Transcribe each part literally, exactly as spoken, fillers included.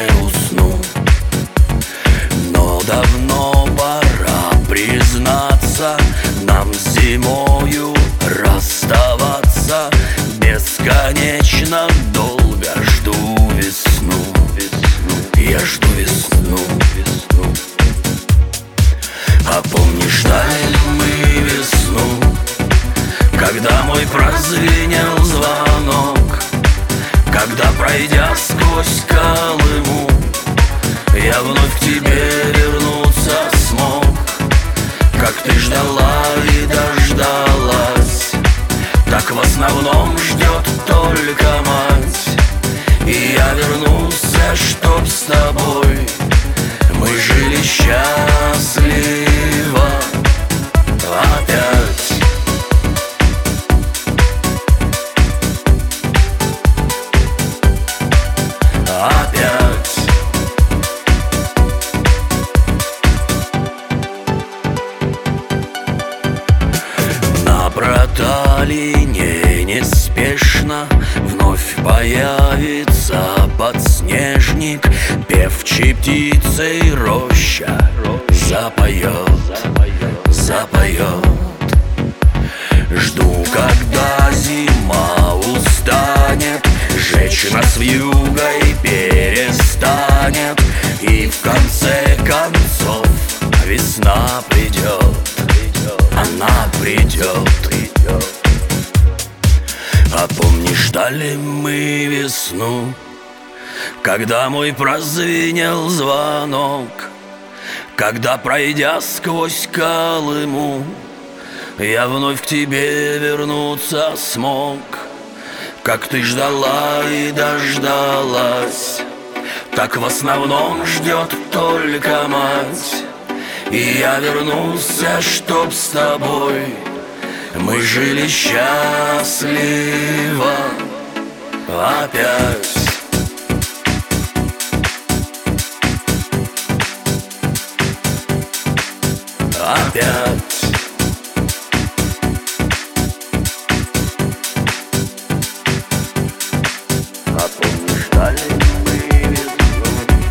не усну. Но давно пора признаться, нам зимою расставаться. Бесконечно долго жду весну. Я жду весну. А помнишь, ждали мы весну, когда мой прозвенел звонок, когда, пройдя сквозь Колыму, я вновь к тебе вернуться смог. Как ты ждала и дождалась, так в основном ждет только мать. И я вернулся, чтоб с тобой мы жили счастливо опять. Опять. На проталине неспешно вновь появится подснежник. Певчей птицей роща запоет, запоет. Жду, когда зима устанет, жечь нас вьюгой перестанет, и в конце концов весна придет, она придет. А помнишь, ждали мы весну, когда мой прозвенел звонок, когда, пройдя сквозь Колыму, я вновь к тебе вернуться смог. Как ты ждала и дождалась, так в основном ждет только мать. И я вернулся, чтоб с тобой мы жили счастливо опять. Опять. А помнишь, ждали мы весну,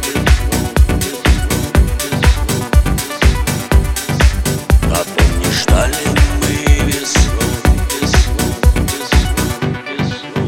весну, весну, весну. А помнишь, ждали мы весну, весну, весну,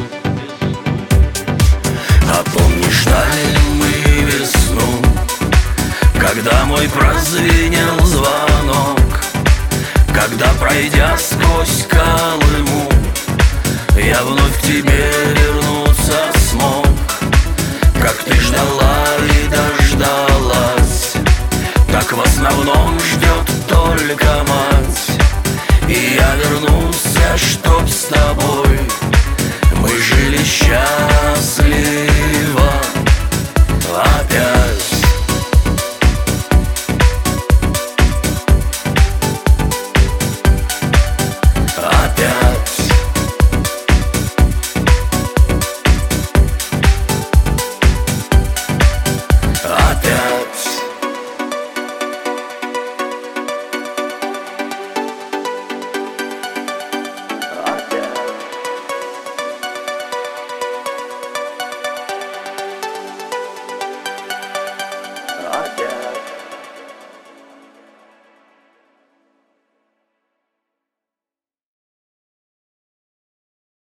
весну. А помнишь, ждали мы весну, когда мой прозвенел звонок, когда, пройдя сквозь Колыму, я вновь к тебе вернуться смог. Как ты ждала и дождалась, так в основном ждет только мать. И я вернулся, чтоб с тобой мы жили счастливо опять.